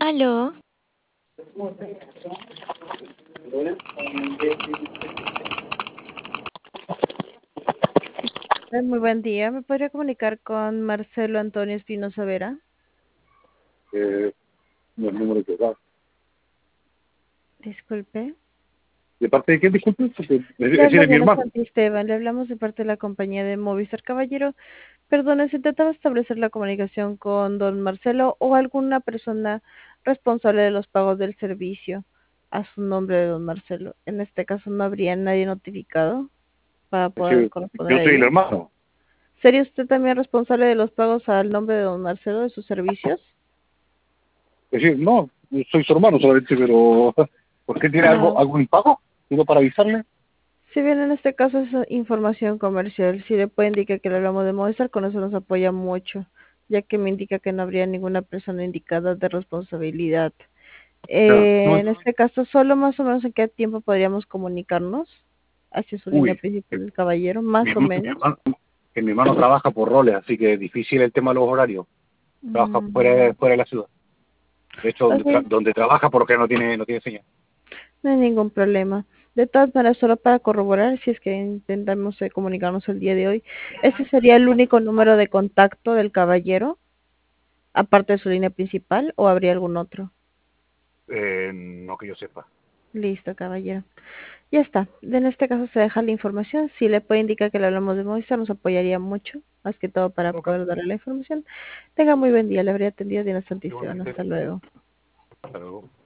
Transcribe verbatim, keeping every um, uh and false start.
Aló, Eh, Muy buen día. ¿Me podría comunicar con Marcelo Antonio Espinosa Vera? eh, no, el número que da. Disculpe. ¿De parte de quién, disculpe? Porque es Le decir, habla es mi Diana hermano. Santisteban. Le hablamos de parte de la compañía de Movistar Caballero. Perdone, se trataba de establecer la comunicación con don Marcelo o alguna persona responsable de los pagos del servicio a su nombre de don Marcelo. En este caso no habría nadie notificado para Es poder decir, corresponder yo a soy el ello. hermano. ¿Sería usted también responsable de los pagos al nombre de don Marcelo de sus servicios? Es decir, no, soy su hermano solamente, pero ¿por qué tiene Ah. algo, algún impago? ¿Digo para avisarle? Si bien en este caso es información comercial, si le puede indicar que le hablamos de Movistar, con eso nos apoya mucho, ya que me indica que no habría ninguna persona indicada de responsabilidad. Ya, Eh, no, en este caso, solo más o menos en qué tiempo podríamos comunicarnos hacia su línea uy, que principal del caballero, más mi, o herma- mi menos. hermano, que mi hermano trabaja por roles, así que es difícil el tema de los horarios. Trabaja fuera, Mm, de- fuera de la ciudad. De hecho, donde, tra- ok, donde trabaja, por lo que no tiene, no tiene señal. no hay ningún problema. De todas maneras, solo para corroborar, si es que intentamos eh, comunicarnos el día de hoy, ¿ese sería el único número de contacto del caballero? Aparte de su línea principal, ¿o habría algún otro? Eh, no que yo sepa. Listo, caballero. Ya está. En este caso se deja la información. Si le puede indicar que le hablamos de Movistar, nos apoyaría mucho, más que todo para Ok, poder darle la información. Tenga muy buen día. Le habría atendido Diana Santisteban. igualmente. Hasta luego. Hasta luego.